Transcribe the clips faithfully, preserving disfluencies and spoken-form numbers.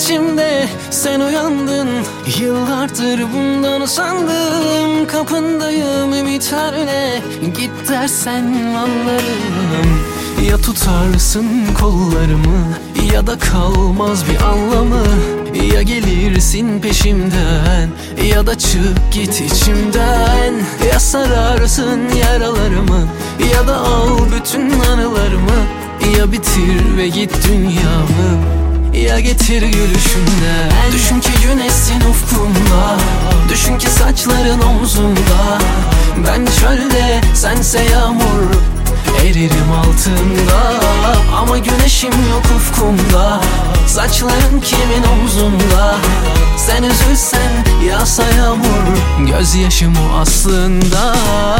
içimde sen uyandın. Yıllardır bundan usandım. Kapındayım ümitlerle, git dersen anlarım. Ya tutarsın kollarımı, ya da kalmaz bir anlamı. Ya gelirsin peşimden, ya da çık git içimden. Ya sararsın yaralarımı, ya da al bütün anılarımı. Ya bitir ve git dünyamı, ya getir gülüşünden. Düşün ki güneşsin ufkumda, düşün ki saçların omzumda. Ben çölde, sense yağmur, eririm altında. Ama güneşim yok ufkumda, saçların kimin omzunda. Sen üzülsen yağsa yağmur, gözyaşım o aslında.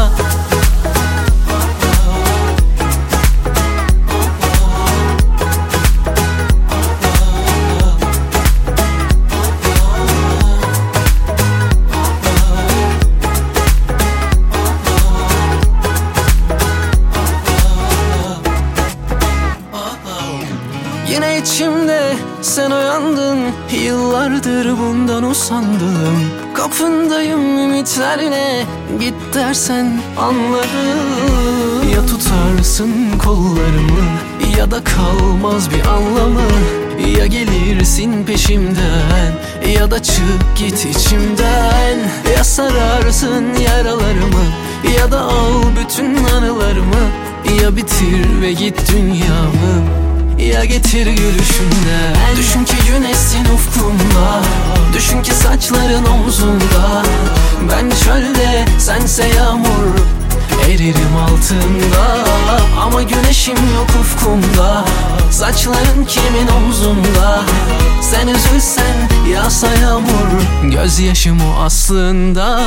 Yine içimde sen uyandın. Yıllardır bundan usandım. Kapındayım ümitlerle, git dersen anlarım. Ya tutarsın kollarımı, ya da kalmaz bir anlamı. Ya gelirsin peşimden, ya da çık git içimden. Ya sararsın yaralarımı, ya da al bütün anılarımı. Ya bitir ve git dünyamı, ya getir gülüşünden. Düşün ki güneşsin ufkumda, düşün ki saçların omzunda. Ben çölde, sense yağmur, eririm altında. Ama güneşim yok ufkumda, saçların kimin omzunda. Sen üzülsen yağsa yağmur, gözyaşım o aslında.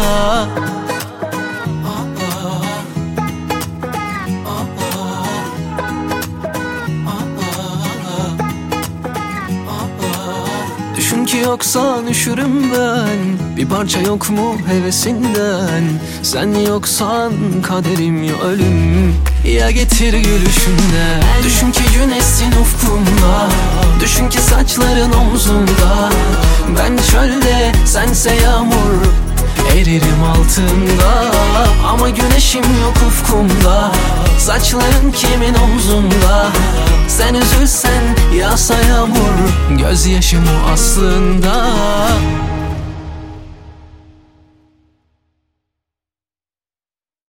Düşün ki yoksan üşürüm ben, bir parça yok mu hevesinden. Sen yoksan kaderim ya ölüm, ya getir gülüşünden. Düşün ki güneşsin ufkumda, düşün ki saçların omzunda. Ben çölde, sense yağmur, eririm altında. Ama güneşim yok ufkumda, saçların kimin omzunda. Sen üzülsen yağsa yağmur, gözyaşım o aslında.